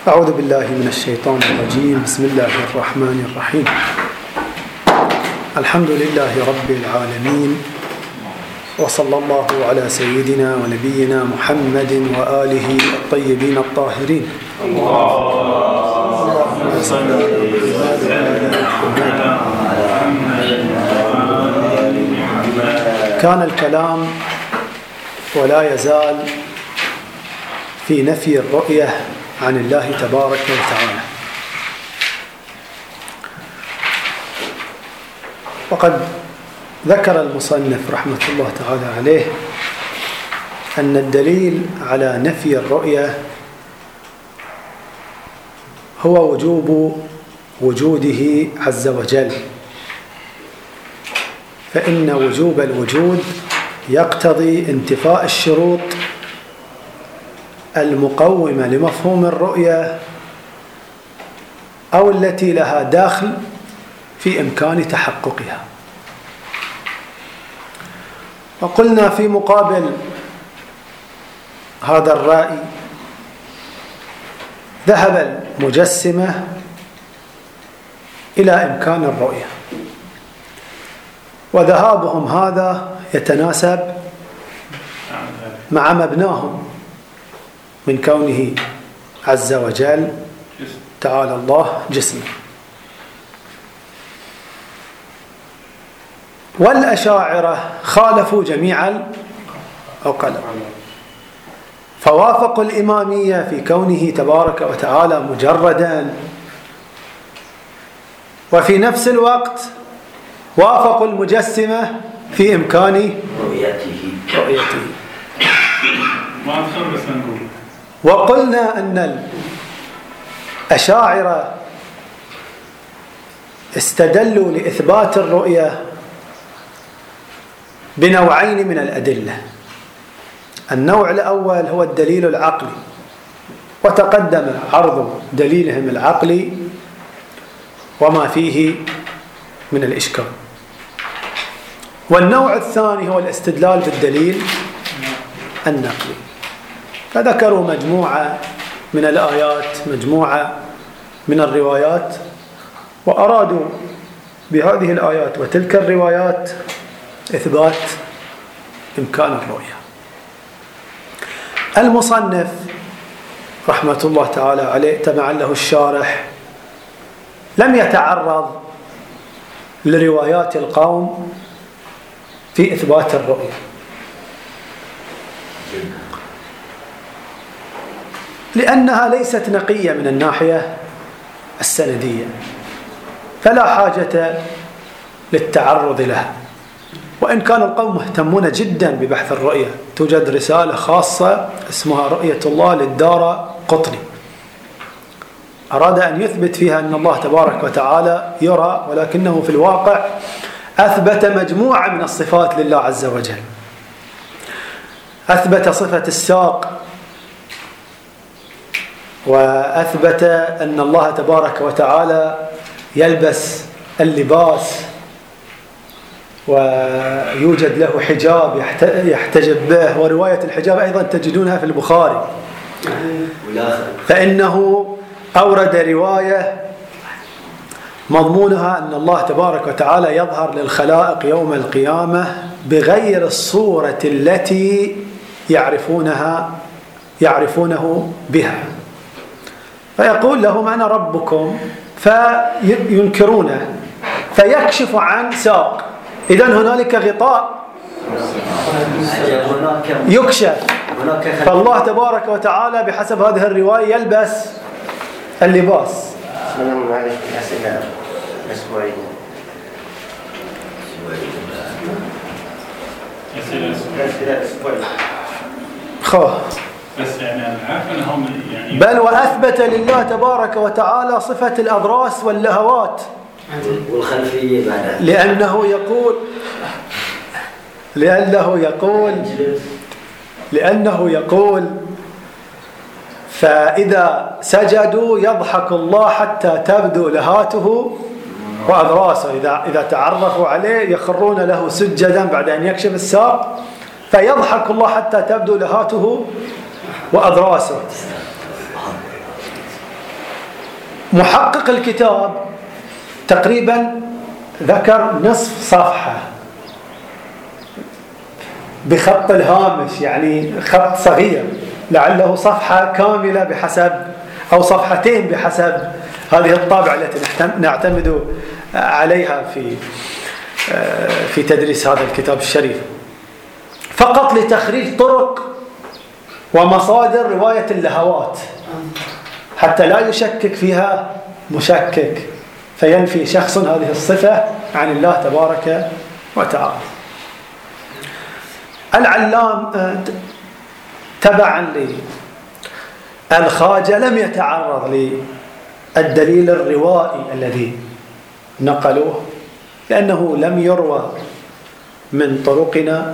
أعوذ بالله من الشيطان الرجيم. بسم الله الرحمن الرحيم. الحمد لله رب العالمين، وصلى الله على سيدنا ونبينا محمد وآله الطيبين الطاهرين. كان الكلام ولا يزال في نفي الرؤية عن الله تبارك وتعالى، وقد ذكر المصنف رحمة الله تعالى عليه أن الدليل على نفي الرؤية هو وجوب وجوده عز وجل، فإن وجوب الوجود يقتضي انتفاء الشروط المقومة لمفهوم الرؤية أو التي لها داخل في إمكان تحققها. وقلنا في مقابل هذا الرأي ذهب المجسمة إلى إمكان الرؤية، وذهابهم هذا يتناسب مع مبناهم من كونه عز وجل تعالى الله جسما. والأشاعرة خالفوا جميع العقلاء، فوافقوا الإمامية في كونه تبارك وتعالى مجردا، وفي نفس الوقت وافقوا المجسمة في إمكان رؤيته. وقلنا أن الأشاعرة استدلوا لإثبات الرؤية بنوعين من الأدلة. النوع الأول هو الدليل العقلي، وتقدم عرض دليلهم العقلي وما فيه من الإشكال. والنوع الثاني هو الاستدلال بالدليل النقلي، فذكروا مجموعة من الآيات، مجموعة من الروايات، وأرادوا بهذه الآيات وتلك الروايات إثبات إمكان الرؤية. المصنف رحمة الله تعالى عليه تبعا له الشارح لم يتعرض لروايات القوم في إثبات الرؤية، لأنها ليست نقية من الناحية السندية، فلا حاجة للتعرض لها. وإن كان القوم مهتمون جدا ببحث الرؤية، توجد رسالة خاصة اسمها رؤية الله للدارقطني، أراد أن يثبت فيها أن الله تبارك وتعالى يرى، ولكنه في الواقع أثبت مجموعة من الصفات لله عز وجل. أثبت صفة الساق، وأثبت أن الله تبارك وتعالى يلبس اللباس، ويوجد له حجاب يحتجب به، ورواية الحجاب أيضا تجدونها في البخاري، فإنه أورد رواية مضمونها أن الله تبارك وتعالى يظهر للخلائق يوم القيامة بغير الصورة التي يعرفونه بها، فيقول لهم أنا ربكم، فينكرونه، فيكشف عن ساق. إذن هنالك غطاء يكشف، فالله تبارك وتعالى بحسب هذه الرواية يلبس اللباس. سلام عليكم. أسئلة أسبوعية. بس يعني عارف أنهم يعني بل وأثبت لله تبارك وتعالى صفة الأضراس واللهوات والخلفية بعدها، لأنه يقول فإذا سجدوا يضحك الله حتى تبدو لهاته وأضراسه، إذا تعرفوا عليه يخرون له سجدا بعد أن يكشف الساق، فيضحك الله حتى تبدو لهاته وأضراسه. محقق الكتاب تقريبا ذكر نصف صفحة بخط الهامش، يعني خط صغير، لعله صفحة كاملة بحسب أو صفحتين بحسب هذه الطابعة التي نعتمد عليها في تدريس هذا الكتاب الشريف، فقط لتخريج طرق ومصادر رواية اللهوات حتى لا يشكك فيها مشكك فينفي شخص هذه الصفة عن الله تبارك وتعالى. العلام تبعا للخواجة لم يتعرض للدليل الروائي الذي نقلوه، لأنه لم يروى من طرقنا،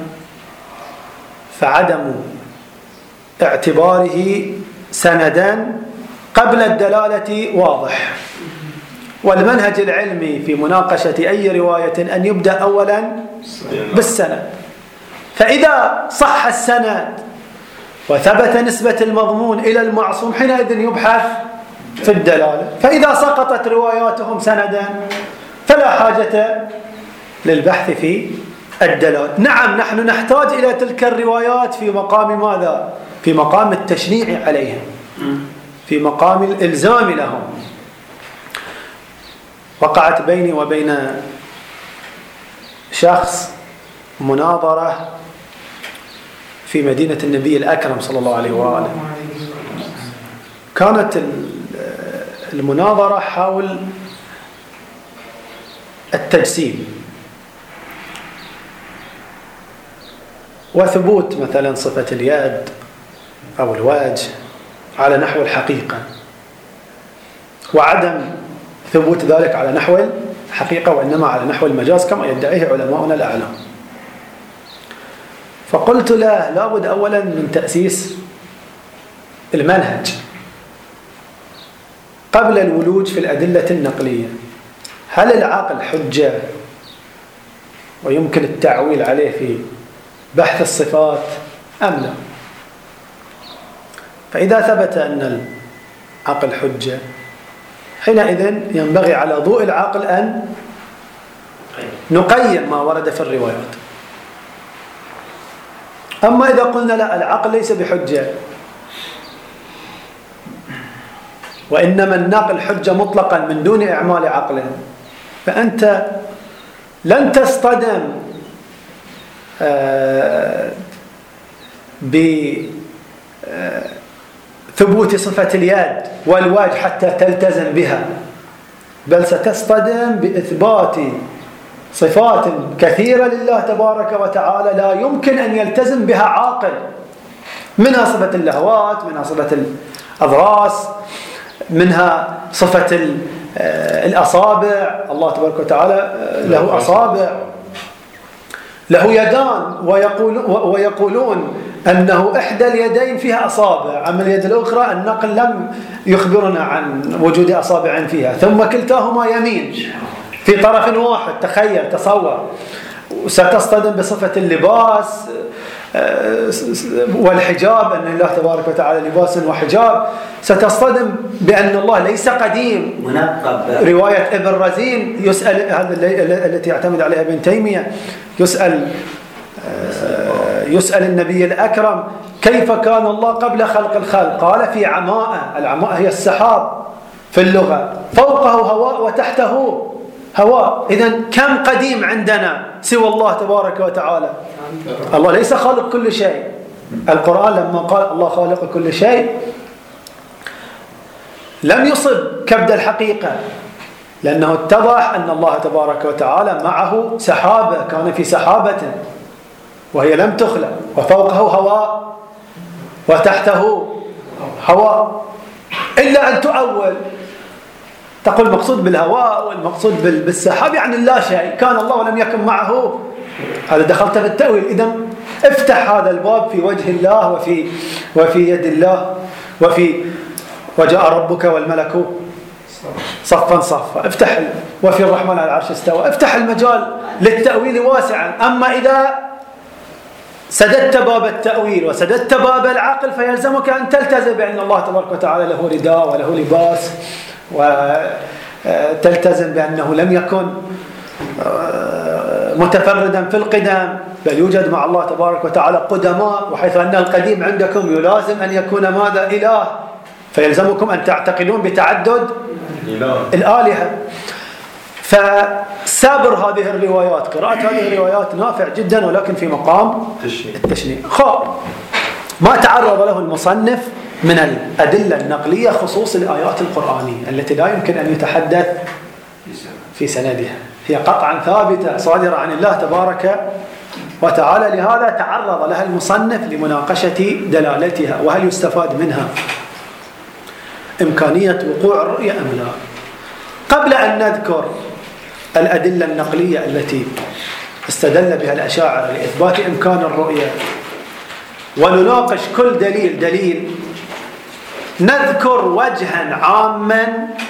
فعدم اعتباره سندا قبل الدلالة واضح. والمنهج العلمي في مناقشة أي رواية أن يبدأ أولا بالسند، فإذا صح السند وثبت نسبة المضمون إلى المعصوم حينئذ يبحث في الدلالة، فإذا سقطت رواياتهم سندا فلا حاجة للبحث في الدلالة. نعم، نحن نحتاج إلى تلك الروايات في مقام ماذا؟ في مقام التشنيع عليهم، في مقام الإلزام لهم. وقعت بيني وبين شخص مناظرة في مدينة النبي الأكرم صلى الله عليه وآله. كانت المناظرة حول التجسيم وثبوت مثلا صفة اليد أو الوجه على نحو الحقيقة، وعدم ثبوت ذلك على نحو الحقيقة وإنما على نحو المجاز كما يدعيه علماؤنا الأعلام. فقلت له لابد أولا من تأسيس المنهج قبل الولوج في الأدلة النقلية. هل العقل حجة ويمكن التعويل عليه في بحث الصفات أم لا؟ فإذا ثبت أن العقل حجة حينئذ ينبغي على ضوء العقل أن نقيم ما ورد في الروايات. أما إذا قلنا لا، العقل ليس بحجة وإنما النقل حجة مطلقا من دون إعمال عقل، فأنت لن تصطدم بثبوت صفة اليد والوجه حتى تلتزم بها، بل ستصطدم بإثبات صفات كثيرة لله تبارك وتعالى لا يمكن أن يلتزم بها عاقل، منها صفة اللهوات، منها صفة الأضراس، منها صفة الأصابع. الله تبارك وتعالى له أصابع، له يدان، ويقولون أنه إحدى اليدين فيها أصابع، أما اليد الأخرى النقل لم يخبرنا عن وجود أصابع فيها، ثم كلتاهما يمين في طرف واحد. تخيل، تصور. ستصطدم بصفة اللباس والحجاب، أن الله تبارك وتعالى لباس وحجاب. ستصطدم بأن الله ليس قديم. رواية ابن رزين يسأل، هذا التي يعتمد عليها ابن تيمية، يسأل النبي الأكرم كيف كان الله قبل خلق الخلق؟ قال في عماء. العماء هي السحاب في اللغة، فوقه هواء وتحته هواء. إذن كم قديم عندنا سوى الله تبارك وتعالى؟ الله ليس خالق كل شيء. القرآن لما قال الله خالق كل شيء لم يصب كبد الحقيقة، لأنه اتضح أن الله تبارك وتعالى معه سحابة، كان في سحابة وهي لم تخلق، وفوقه هواء وتحته هواء. إلا أن تؤول، تقول المقصود بالهواء والمقصود بالسحاب يعني لا شيء، كان الله ولم يكن معه، هذا دخلت في التأويل. إذن افتح هذا الباب في وجه الله وفي يد الله وجاء ربك والملك صفا صفا، افتح وفي الرحمن على العرش استوى، افتح المجال للتأويل واسعا. أما إذا سددت باب التأويل وسددت باب العقل فيلزمك أن تلتزم بأن الله تبارك وتعالى له رداء وله لباس وتلتزم بأنه لم يكن متفردا في القدم، بل يوجد مع الله تبارك وتعالى قدماء، وحيث أن القديم عندكم يلازم أن يكون ماذا؟ إله، فيلزمكم أن تعتقدون بتعدد الآلهة. فسابر هذه الروايات، قراءة هذه الروايات نافع جدا، ولكن في مقام التشنيع. ما تعرض له المصنف من الأدلة النقلية خصوص الآيات القرآنية التي لا يمكن أن يتحدث في سندها، هي قطعا ثابتة صادرة عن الله تبارك وتعالى، لهذا تعرض لها المصنف لمناقشة دلالتها، وهل يستفاد منها إمكانية وقوع الرؤية أم لا. قبل أن نذكر الأدلة النقلية التي استدل بها الأشاعرة لإثبات إمكان الرؤية ونناقش كل دليل، نذكر وجها عاما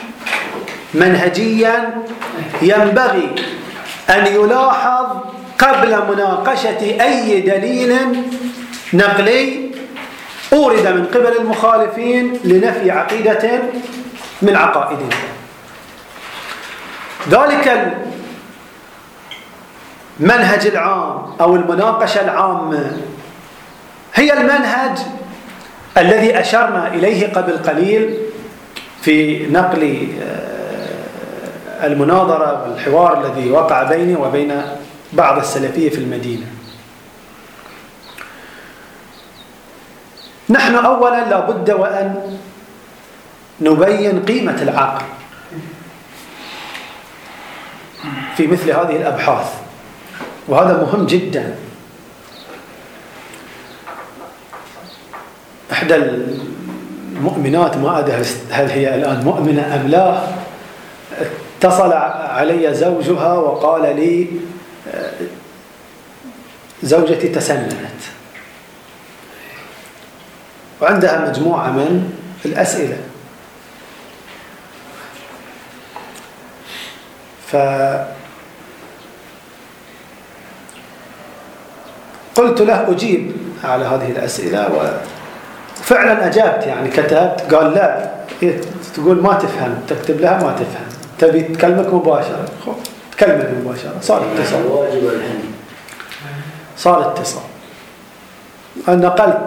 منهجيا ينبغي أن يلاحظ قبل مناقشة أي دليل نقلي أورد من قبل المخالفين لنفي عقيدة من عقائدهم. ذلك المنهج العام أو المناقشة العامة هي المنهج الذي أشرنا إليه قبل قليل في نقل المناظرة والحوار الذي وقع بيني وبين بعض السلفية في المدينة. نحن أولا لا بد وأن نبين قيمة العقل في مثل هذه الأبحاث، وهذا مهم جدا. إحدى المؤمنات، ما أدري هل هي الآن مؤمنة أم لا، اتصل علي زوجها وقال لي زوجتي تسننت وعندها مجموعة من الأسئلة، فقلت له أجيب على هذه الأسئلة، وفعلا أجابت، يعني كتبت. قال لا، تقول ما تفهم، تكتب لها ما تفهم، تبي تكلمك مباشرة، تكلمك مباشرة. صار اتصال. أنا نقلت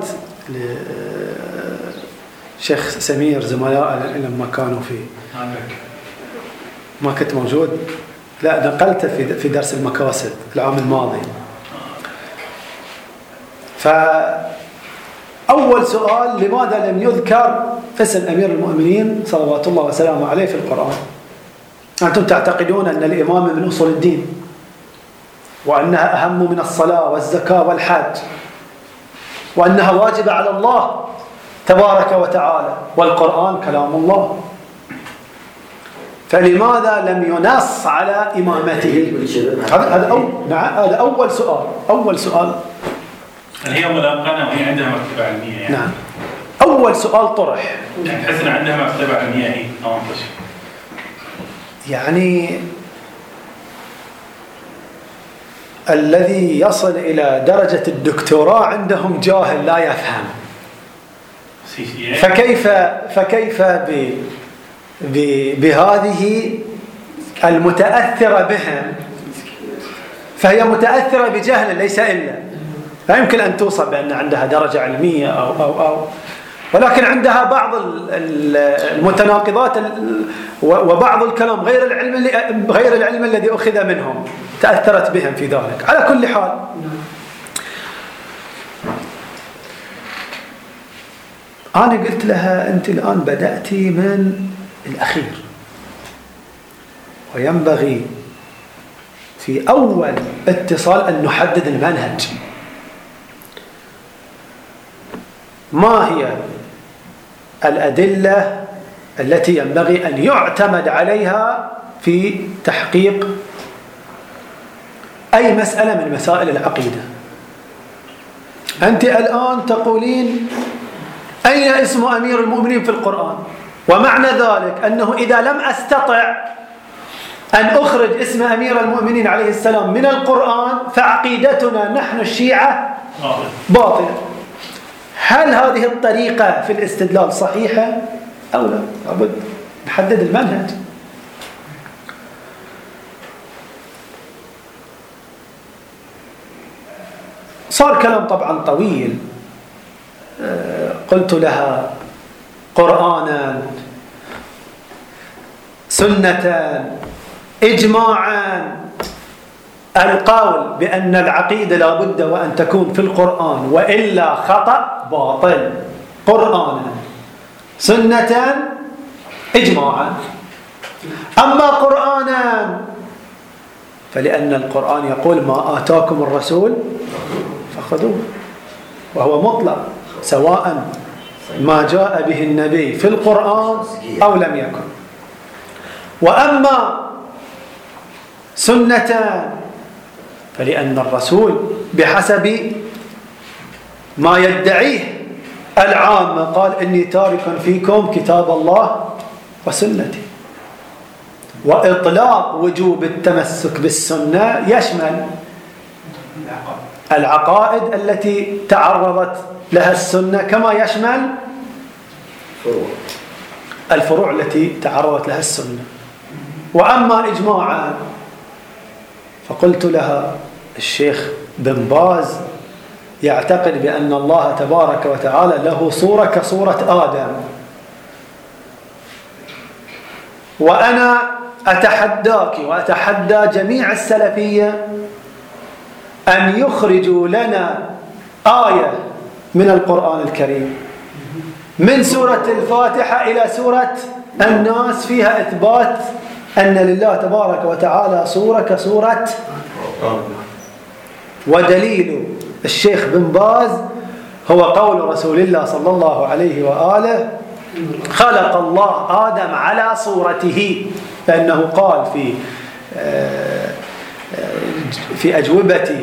لشيخ سمير زملاء لما كانوا في، ما كنت موجود، لا نقلته في درس المكاسب العام الماضي. فأول سؤال: لماذا لم يذكر اسم أمير المؤمنين صلوات الله وسلامه عليه في القرآن؟ أنتم تعتقدون أن الإمامة من أصول الدين، وأنها أهم من الصلاة والزكاة والحج، وأنها واجبة على الله تبارك وتعالى، والقرآن كلام الله، فلماذا لم ينص على إمامته؟ هذا أول سؤال. هل هي ملقنة وهي عندها مكتبة علمية يعني؟ نعم، أول سؤال طرح. يعني تحس أن عندها مكتبة علمية هي أو أنفسها؟ يعني الذي يصل إلى درجة الدكتوراه عندهم جاهل لا يفهم، فكيف بهذه المتأثرة بهم؟ فهي متأثرة بجهل ليس إلا، لا يمكن أن توصف بأن عندها درجة علمية أو ولكن عندها بعض المتناقضات وبعض الكلام غير العلم الذي أخذ منهم، تأثرت بهم في ذلك. على كل حال، أنا قلت لها أنت الآن بدأتي من الأخير، وينبغي في أول اتصال أن نحدد المنهج. ما هي الأدلة التي ينبغي أن يعتمد عليها في تحقيق أي مسألة من مسائل العقيدة؟ أنت الآن تقولين أين اسم أمير المؤمنين في القرآن؟ ومعنى ذلك أنه إذا لم أستطع أن أخرج اسم أمير المؤمنين عليه السلام من القرآن فعقيدتنا نحن الشيعة باطلة. هل هذه الطريقة في الاستدلال صحيحة أو لا؟ لابد نحدد المنهج. صار كلام طبعا طويل. قلت لها قرآنا، سنة، إجماعا. القول بأن العقيدة لا بد وأن تكون في القرآن وإلا خطأ باطل. قرآنا، سنة، إجماعا. أما قرآنا فلأن القرآن يقول ما آتاكم الرسول فخذوه، وهو مطلق سواء ما جاء به النبي في القرآن أو لم يكن. وأما سنة فلأن الرسول بحسب ما يدعيه العامة قال إني تارك فيكم كتاب الله وسنتي. وإطلاق وجوب التمسك بالسنة يشمل العقائد التي تعرضت لها السنة، كما يشمل الفروع التي تعرضت لها السنة. وأما إجماعا فقلت لها الشيخ بن باز يعتقد بأن الله تبارك وتعالى له صورة كصورة آدم، وأنا أتحداك وأتحدى جميع السلفية أن يخرجوا لنا آية من القرآن الكريم من سورة الفاتحة إلى سورة الناس فيها إثبات أن لله تبارك وتعالى صورة كصورة. ودليل الشيخ بن باز هو قول رسول الله صلى الله عليه وآله خلق الله آدم على صورته، فإنه قال في أجوبة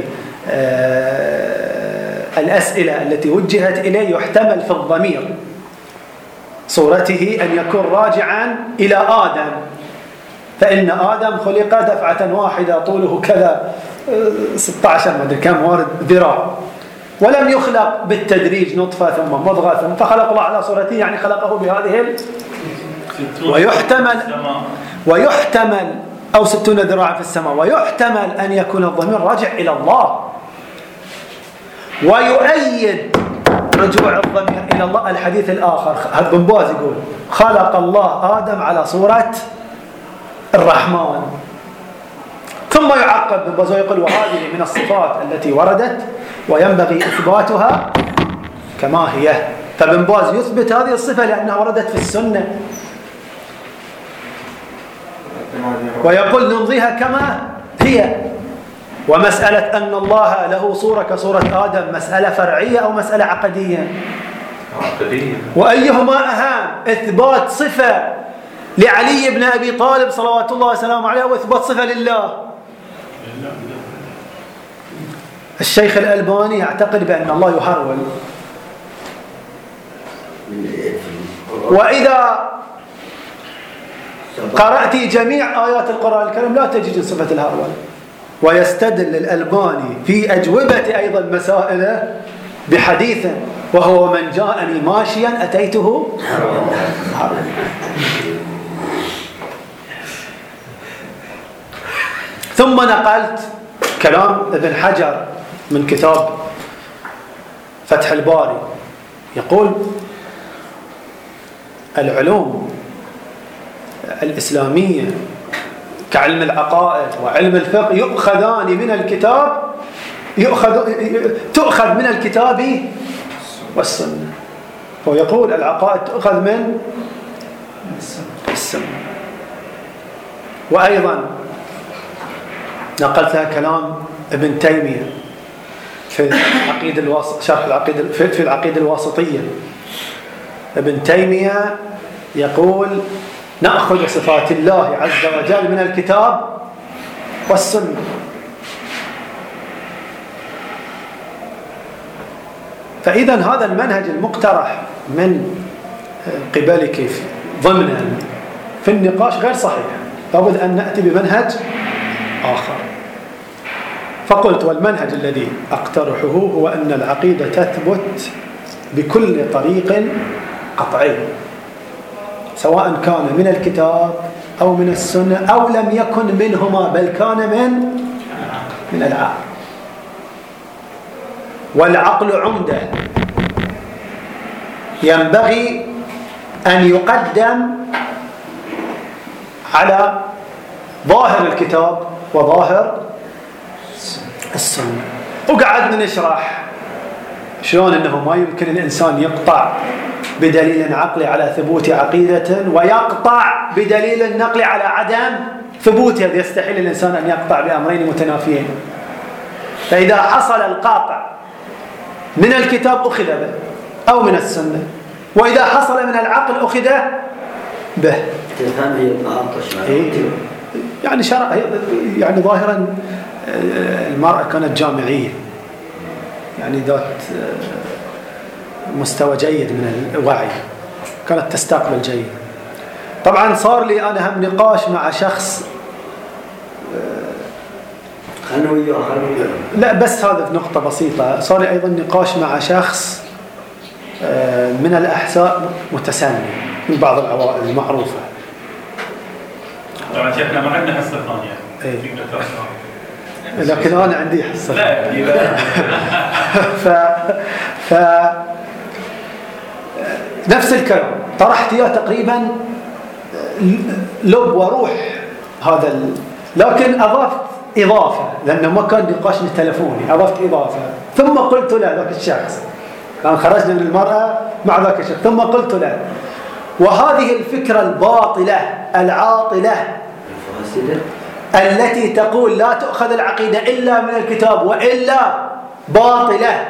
الأسئلة التي وجهت إليه يحتمل في الضمير صورته أن يكون راجعا إلى آدم، فإن آدم خلق دفعة واحدة طوله كذا 16 ما أدري كم وارد ذراع، ولم يخلق بالتدريج نطفة ثم مضغة ثم، فخلق الله على صورته يعني خلقه بهذه ويحتمل أو 60 ذراعا في السماء، ويحتمل أن يكون الضمير راجع إلى الله. ويؤيد رجوع الضمير إلى الله الحديث الآخر، هذا بن باز يقول خلق الله آدم على صورة الرحمن، ثم يعقب بن باز ويقول وهذه من الصفات التي وردت وينبغي إثباتها كما هي. فبن باز يثبت هذه الصفة لأنها وردت في السنة، ويقول نمضيها كما هي. ومسألة أن الله له صورة كصورة آدم مسألة فرعية أو مسألة عقدية؟ عقدية. وأيهما أهم، إثبات صفة لعلي بن أبي طالب صلوات الله وسلامه عليه وإثبات صفة لله؟ الشيخ الألباني يعتقد بأن الله يهرول، وإذا قرأت جميع آيات القرآن الكريم لا تجد صفة الهرول. ويستدل الألباني في أجوبة أيضا مسائله بحديث وهو من جاءني ماشيا أتيته هرول. ثم نقلت كلام ابن حجر من كتاب فتح الباري، يقول العلوم الإسلامية كعلم العقائد وعلم الفقه يؤخذان من الكتاب، تؤخذ من الكتاب والسنة. هو يقول العقائد تؤخذ من السنة. وأيضا نقلت لها كلام ابن تيمية في شرح العقيدة في العقيدة الواسطية. ابن تيمية يقول نأخذ صفات الله عز وجل من الكتاب والسنة. فإذا هذا المنهج المقترح من قبلك ضمنا في النقاش غير صحيح، لابد أن نأتي بمنهج آخر. فقلت والمنهج الذي أقترحه هو أن العقيدة تثبت بكل طريق قطعي، سواء كان من الكتاب أو من السنة أو لم يكن منهما بل كان من العقل. والعقل عمدة ينبغي أن يقدم على ظاهر الكتاب وظاهر السنة. وقعدنا نشرح شلون أنه ما يمكن الإنسان يقطع بدليل عقلي على ثبوت عقيدة ويقطع بدليل النقل على عدم ثبوتها. يستحيل الإنسان أن يقطع بأمرين متنافيين. فإذا حصل القاطع من الكتاب أخذ به أو من السنة، وإذا حصل من العقل أخذ به. يعني شرع، يعني ظاهرا المرأة كانت جامعية، يعني ذات مستوى جيد من الوعي، كانت تستقبل جيد. طبعا صار لي أنا هم نقاش مع شخص، لا بس هذا في نقطة بسيطة. صار لي أيضا نقاش مع شخص من الأحساء متسامي من بعض العوائل المعروفة. طبعا شيخنا ما عندنا حصة ثانية. لكن أنا عندي حصة. نفس الكلام طرحت إياه تقريبا لب وروح هذا لكن أضفت إضافة، لأنه ما كان نقاشنا تلفوني، أضفت إضافة. ثم قلت له ذاك الشخص، كان خرجنا من المرأة مع ذاك الشخص، ثم قلت له: وهذه الفكرة الباطلة العاطلة التي تقول لا تؤخذ العقيدة إلا من الكتاب وإلا باطلة،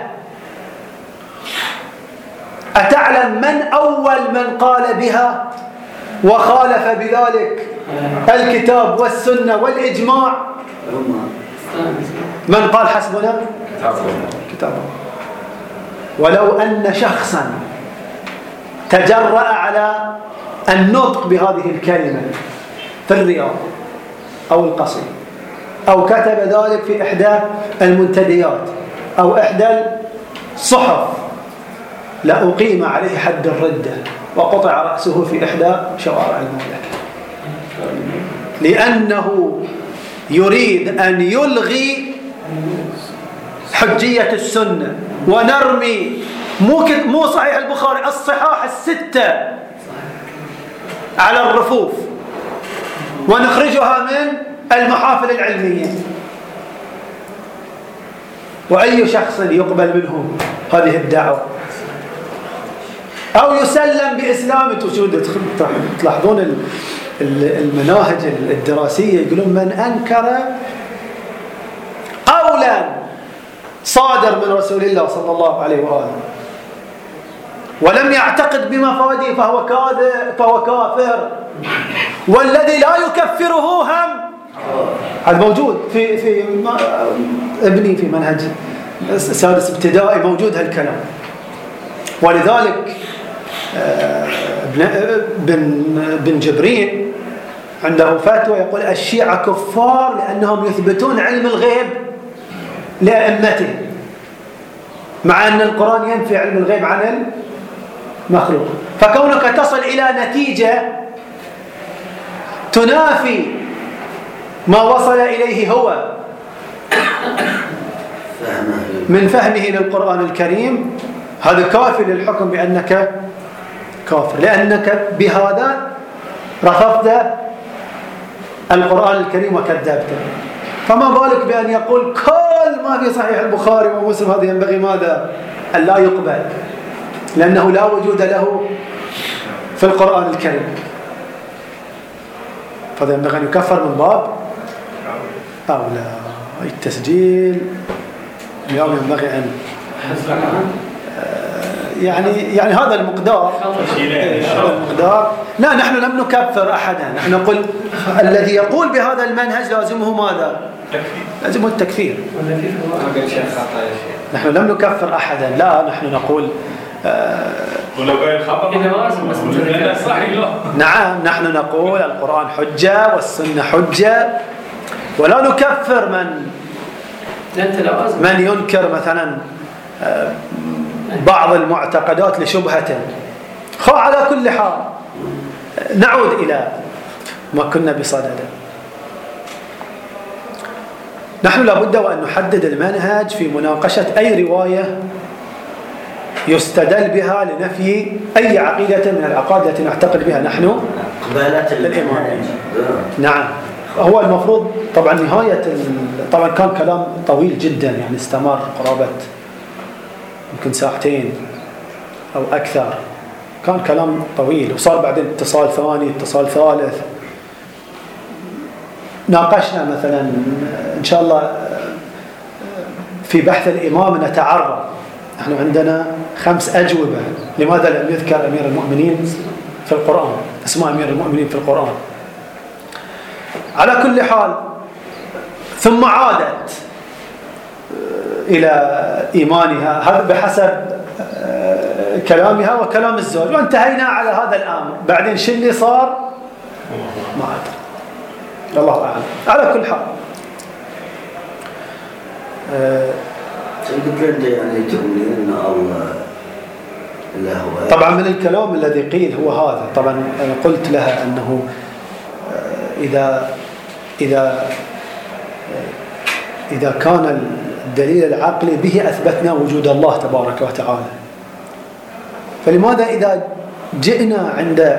أتعلم من أول من قال بها وخالف بذلك الكتاب والسنة والإجماع؟ من قال حسبنا كتاب. ولو أن شخصا تجرأ على النطق بهذه الكلمة في الرياض أو القصيم أو كتب ذلك في إحدى المنتديات أو إحدى الصحف، لأقيم عليه حد الردة وقطع رأسه في إحدى شوارع المملكة، لأنه يريد أن يلغي حجية السنة ونرمي مو صحيح البخاري، الصحاح الستة على الرفوف ونخرجها من المحافل العلمية. وأي شخص يقبل منهم هذه الدعوة أو يسلم بإسلامه؟ تلاحظون المناهج الدراسية يقولون: من أنكر قولا صادر من رسول الله صلى الله عليه وآله ولم يعتقد بمفاده فهو كاذب، فهو كافر. والذي لا يكفره هم. هذا موجود في ابني في منهج سادس ابتدائي، موجود هالكلام. ولذلك بن جبرين عنده فتوى يقول: الشيعة كفار لأنهم يثبتون علم الغيب لأئمته، مع أن القرآن ينفي علم الغيب عن المخلوق. فكونك تصل إلى نتيجة تنافي ما وصل إليه هو من فهمه للقرآن الكريم، هذا كافي للحكم بأنك كافر، لأنك بهذا رفضت القرآن الكريم وكذبته. فما بالك بأن يقول كل ما في صحيح البخاري ومسلم هذا ينبغي ماذا؟ أن لا يقبل، لأنه لا وجود له في القرآن الكريم. فهذا ينبغي أن يكفر من باب أولى. التسجيل اليوم ينبغي أن يعني هذا المقدار. لا، نحن لم نكفر أحدا. نحن نقول الذي يقول بهذا المنهج لازمه ماذا؟ لازمه التكفير. نحن لم نكفر أحدا. لا، نحن نقول ولو قال خطأ نعم، نحن نقول القرآن حجة والسنة حجة، ولا نكفر من ينكر مثلا بعض المعتقدات لشبهة. على كل حال نعود إلى ما كنا بصدده. نحن لابد وأن نحدد المنهج في مناقشة أي رواية يستدل بها لنفي أي عقيدة من العقائد التي نعتقد بها نحن للإمامية. نعم، هو المفروض طبعا طبعا كان كلام طويل جدا، يعني استمر قرابة يمكن ساعتين أو أكثر، كان كلام طويل، وصار بعدين اتصال ثاني اتصال ثالث. ناقشنا مثلا إن شاء الله في بحث الإمام نتعرض، نحن عندنا 5 أجوبة لماذا لم يذكر أمير المؤمنين في القرآن، اسماء أمير المؤمنين في القرآن. على كل حال ثم عادت إلى إيمانها، هذا بحسب كلامها وكلام الزوج، وانتهينا على هذا الأمر. بعدين شو اللي صار ما أدري، الله أعلم. على كل حال يعني تقولين ان الله هو طبعا من الكلام الذي قيل هو هذا. طبعا أنا قلت لها أنه إذا كان الدليل العقلي به أثبتنا وجود الله تبارك وتعالى، فلماذا إذا جئنا عند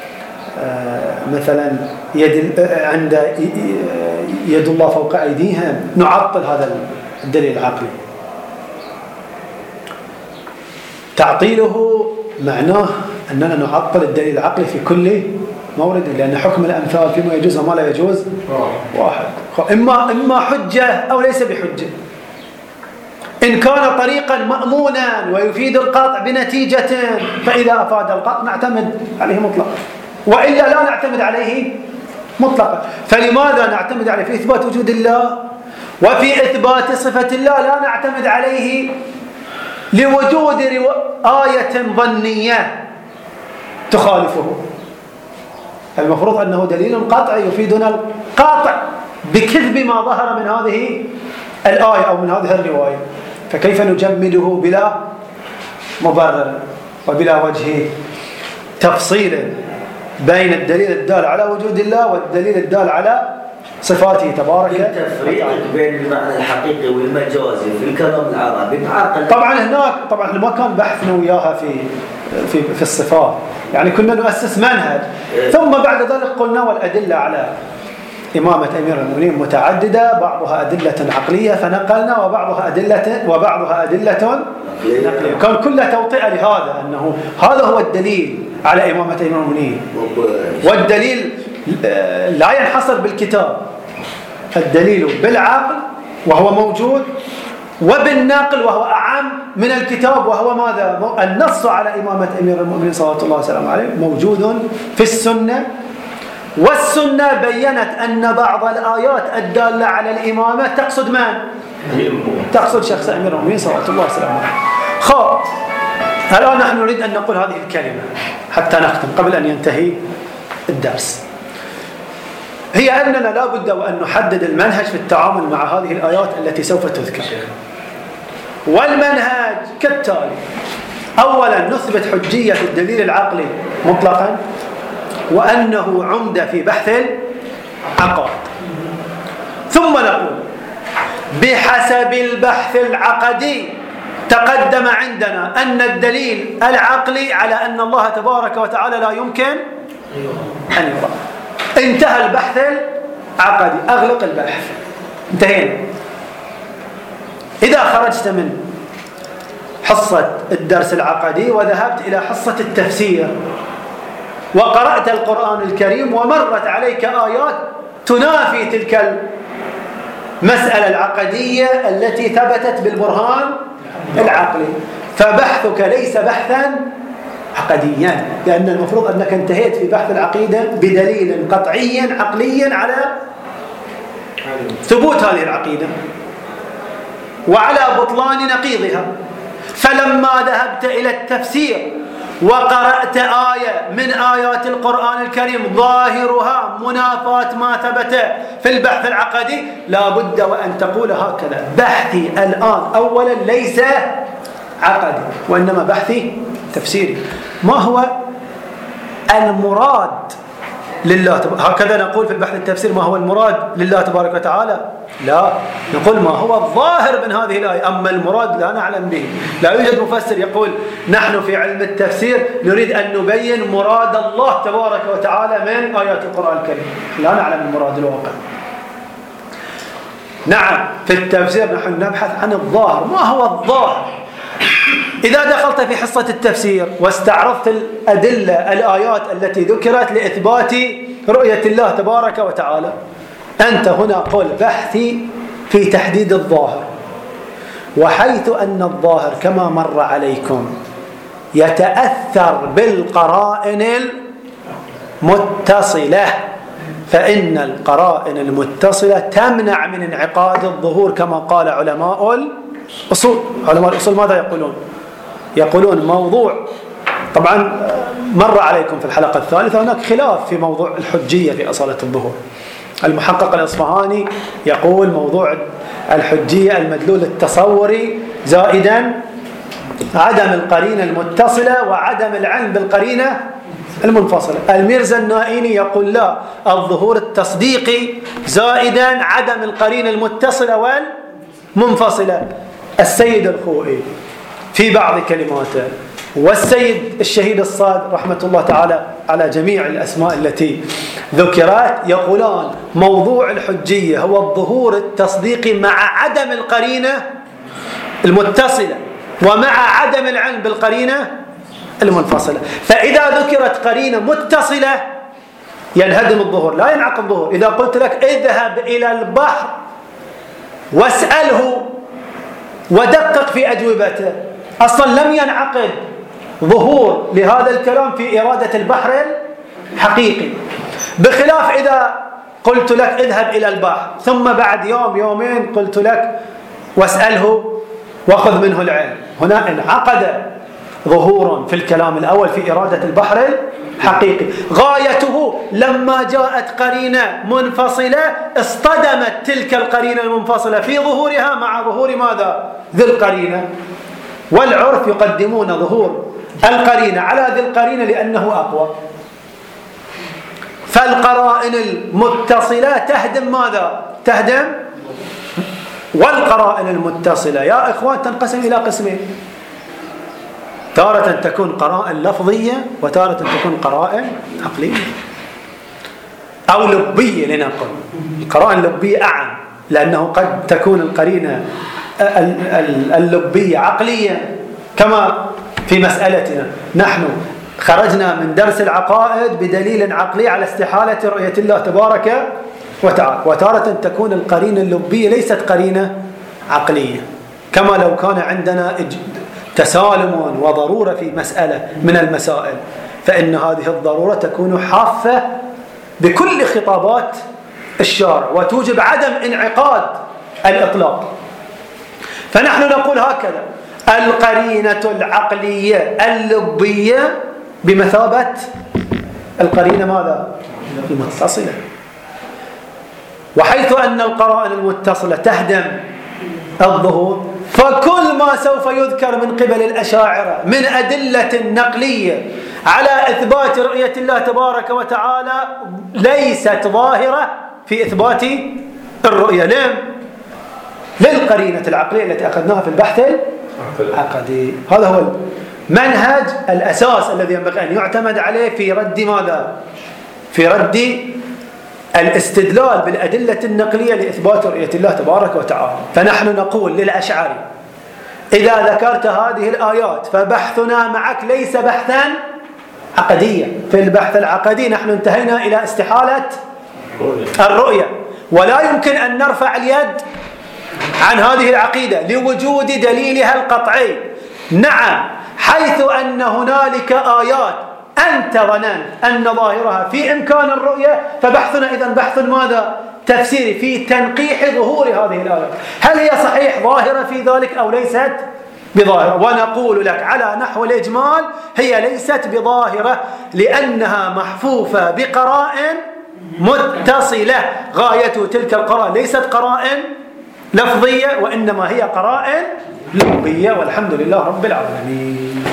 مثلا عند يد الله فوق أيديهم نعطل هذا الدليل العقلي؟ تعطيله معناه أننا نعطل الدليل العقلي في كل مورد، لأن حكم الأمثال فيما يجوز وما لا يجوز واحد، إما حجة أو ليس بحجة. إن كان طريقا مأمونا ويفيد القطع بنتيجة فإذا أفاد القطع نعتمد عليه مطلقا، وإلا لا نعتمد عليه مطلقا. فلماذا نعتمد عليه في إثبات وجود الله وفي إثبات صفة الله لا نعتمد عليه لوجود آية ظنية تخالفه؟ المفروض أنه دليل قطعي يفيدنا القاطع بكذب ما ظهر من هذه الآية أو من هذه الرواية، فكيف نجمده بلا مبرر وبلا وجه تفصيل بين الدليل الدال على وجود الله والدليل الدال على صفاته تبارك وتعالى؟ التفريق بين المعنى الحقيقي والمجازي في الكلام العربي معقد. طبعا ما كان بحثنا وياها في الصفات، يعني كنا نؤسس منهج، ثم بعد ذلك قلنا والأدلة على إمامة أمير المؤمنين متعددة، بعضها أدلة عقلية فنقلنا وبعضها أدلة نقلية. كان كلها توطئة لهذا، أنه هذا هو الدليل على إمامة أمير المؤمنين، والدليل لا ينحصر بالكتاب، الدليل بالعقل وهو موجود، وبالناقل وهو أعم من الكتاب، وهو ماذا؟ النص على إمامة أمير المؤمنين صلى الله عليه وسلم موجود في السنة، والسنة بيّنت أن بعض الآيات الدالة على الإمامة تقصد من؟ تقصد شخص أمير المؤمنين صلى الله عليه وسلم. الآن نحن نريد أن نقول هذه الكلمة حتى نختم قبل أن ينتهي الدرس، هي أننا لا بد وأن نحدد المنهج في التعامل مع هذه الآيات التي سوف تذكر. والمنهج كالتالي: أولا نثبت حجية الدليل العقلي مطلقا، وأنه عمدة في بحث العقائد، ثم نقول بحسب البحث العقدي تقدم عندنا أن الدليل العقلي على أن الله تبارك وتعالى لا يمكن أن يرى. انتهى البحث العقدي، أغلق البحث، انتهينا. إذا خرجت من حصة الدرس العقدي وذهبت إلى حصة التفسير وقرأت القرآن الكريم ومرت عليك آيات تنافي تلك المسألة العقدية التي ثبتت بالبرهان العقلي، فبحثك ليس بحثا عقديا، لأن المفروض أنك انتهيت في بحث العقيدة بدليل قطعي عقلي على ثبوت هذه العقيدة وعلى بطلان نقيضها. فلما ذهبت إلى التفسير وقرأت آية من آيات القرآن الكريم ظاهرها منافاة ما ثبت في البحث العقدي، لا بد وأن تقول هكذا: بحثي الآن أولا ليس عقدي، وإنما بحثي تفسيري. ما هو المراد لله هكذا نقول في البحث التفسير ما هو المراد لله تبارك وتعالى؟ لا، نقول ما هو الظاهر من هذه الآية، أما المراد لا نعلم به. لا يوجد مفسر يقول نحن في علم التفسير نريد أن نبين مراد الله تبارك وتعالى من آيات القرآن الكريم، لا نعلم المراد الواقع. نعم، في التفسير نحن نبحث عن الظاهر. ما هو الظاهر؟ إذا دخلت في حصة التفسير واستعرضت الأدلة الآيات التي ذكرت لإثبات رؤية الله تبارك وتعالى، أنت هنا قل بحثي في تحديد الظاهر، وحيث أن الظاهر كما مر عليكم يتأثر بالقرائن المتصلة، فإن القرائن المتصلة تمنع من انعقاد الظهور كما قال علماء الأصول. علماء الأصول ماذا يقولون؟ يقولون موضوع، طبعا مر عليكم في الحلقة الثالثة هناك خلاف في موضوع الحجية في أصالة الظهور. المحقق الإصفهاني يقول موضوع الحجية المدلول التصوري زائدا عدم القرينة المتصلة وعدم العلم بالقرينة المنفصلة. الميرزا النائيني يقول لا، الظهور التصديقي زائدا عدم القرينة المتصلة والمنفصلة. السيد الخوئي في بعض كلماته والسيد الشهيد الصاد رحمة الله تعالى على جميع الأسماء التي ذكرت يقولان موضوع الحجية هو الظهور التصديقي مع عدم القرينة المتصلة ومع عدم العلم بالقرينة المنفصلة. فإذا ذكرت قرينة متصلة ينهدم الظهور، لا ينعقد الظهور. إذا قلت لك اذهب إلى البحر واسأله ودقق في أجوبته، أصلا لم ينعقد ظهور لهذا الكلام في إرادة البحر الحقيقي. بخلاف إذا قلت لك اذهب إلى البحر ثم بعد يوم يومين قلت لك واسأله وخذ منه العلم، هنا انعقد ظهور في الكلام الأول في إرادة البحر الحقيقي. غايته لما جاءت قرينة منفصلة اصطدمت تلك القرينة المنفصلة في ظهورها مع ظهور ماذا؟ ذي القرينة. والعرف يقدمون ظهور القرينة على ذي القرينة لأنه أقوى. فالقرائن المتصلة تهدم ماذا؟ تهدم. والقرائن المتصلة يا إخوان تنقسم إلى قسمين، تارة تكون قرائن لفظية وتارة تكون قرائن عقلية أو لبية. لنقل القرائن اللبية أعم، لأنه قد تكون القرينة اللبية عقلية كما في مسألتنا. نحن خرجنا من درس العقائد بدليل عقلي على استحالة رؤية الله تبارك وتعالى. وتارة تكون القرينة اللبية ليست قرينة عقلية، كما لو كان عندنا تسالم وضرورة في مسألة من المسائل، فإن هذه الضرورة تكون حافة بكل خطابات الشارع وتوجب عدم انعقاد الإطلاق. فنحن نقول هكذا: القرينة العقلية اللبية بمثابة القرينة ماذا؟ المتصلة. وحيث أن القرائن المتصلة تهدم الظهور، فكل ما سوف يذكر من قبل الأشاعرة من أدلة نقلية على إثبات رؤية الله تبارك وتعالى ليست ظاهرة في إثبات الرؤية. للقرينة العقلية التي أخذناها في البحث العقدي. هذا هو المنهج الأساس الذي ينبغي أن يعتمد عليه في رد ماذا؟ في رد الاستدلال بالأدلة النقلية لإثبات رؤية الله تبارك وتعالى. فنحن نقول للأشعري: إذا ذكرت هذه الآيات فبحثنا معك ليس بحثا عقديا. في البحث العقدي نحن انتهينا إلى استحالة الرؤية، ولا يمكن أن نرفع اليد عن هذه العقيدة لوجود دليلها القطعي. نعم، حيث أن هنالك آيات أنت ظننت أن ظاهرها في إمكان الرؤية، فبحثنا إذن بحث ماذا؟ تفسيري في تنقيح ظهور هذه الآيات. هل هي صحيح ظاهرة في ذلك أو ليست بظاهرة؟ ونقول لك على نحو الإجمال: هي ليست بظاهرة، لأنها محفوفة بقرائن متصلة. غاية تلك القرائن ليست قرائن لفظية، وإنما هي قرائن لفظية. والحمد لله رب العالمين.